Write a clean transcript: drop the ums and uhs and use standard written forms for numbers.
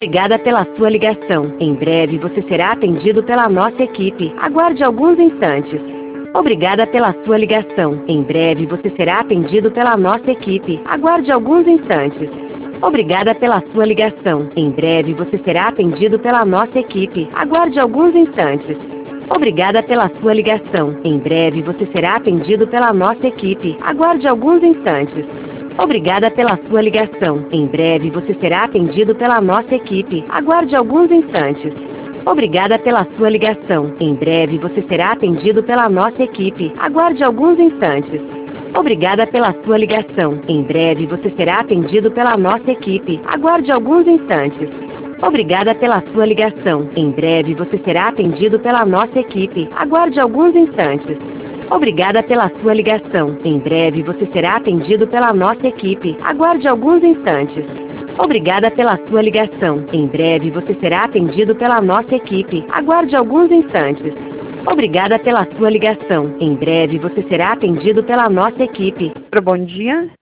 Obrigada pela sua ligação. Em breve você será atendido pela nossa equipe. Aguarde alguns instantes. Obrigada pela sua ligação. Em breve você será atendido pela nossa equipe. Aguarde alguns instantes. Obrigada pela sua ligação. Em breve você será atendido pela nossa equipe. Aguarde alguns instantes. Obrigada pela sua ligação. Em breve você será atendido pela nossa equipe. Aguarde alguns instantes. Obrigada pela sua ligação. Em breve você será atendido pela nossa equipe. Aguarde alguns instantes. Obrigada pela sua ligação. Em breve você será atendido pela nossa equipe. Aguarde alguns instantes. Obrigada pela sua ligação. Em breve você será atendido pela nossa equipe. Aguarde alguns instantes. Obrigada pela sua ligação. Em breve você será atendido pela nossa equipe. Aguarde alguns instantes. Obrigada pela sua ligação. Em breve você será atendido pela nossa equipe. Aguarde alguns instantes. Obrigada pela sua ligação. Em breve você será atendido pela nossa equipe. Aguarde alguns instantes. Obrigada pela sua ligação. Em breve você será atendido pela nossa equipe. Bom dia.